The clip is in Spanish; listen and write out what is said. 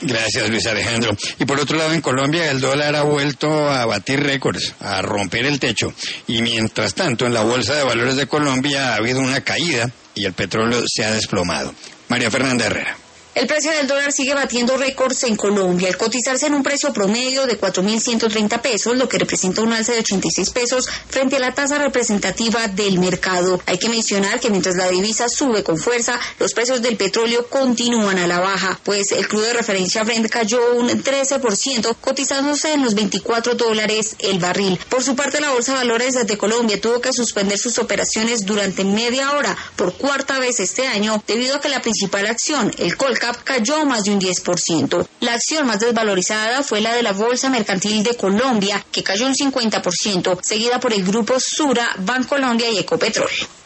Gracias, Luis Alejandro. Y por otro lado, en Colombia el dólar ha vuelto a batir récords, a romper el techo. Y mientras tanto, en la Bolsa de Valores de Colombia ha habido una caída y el petróleo se ha desplomado. María Fernanda Herrera. El precio del dólar sigue batiendo récords en Colombia, al cotizarse en un precio promedio de 4.130 pesos, lo que representa un alza de 86 pesos frente a la tasa representativa del mercado. Hay que mencionar que mientras la divisa sube con fuerza, los precios del petróleo continúan a la baja, pues el crudo de referencia Brent cayó un 13%, cotizándose en los $24 el barril. Por su parte, la Bolsa de Valores de Colombia tuvo que suspender sus operaciones durante media hora por cuarta vez este año, debido a que la principal acción, el Colcap, cayó más de un 10%. La acción más desvalorizada fue la de la Bolsa Mercantil de Colombia, que cayó un 50%, seguida por el grupo Sura, Bancolombia y Ecopetrol.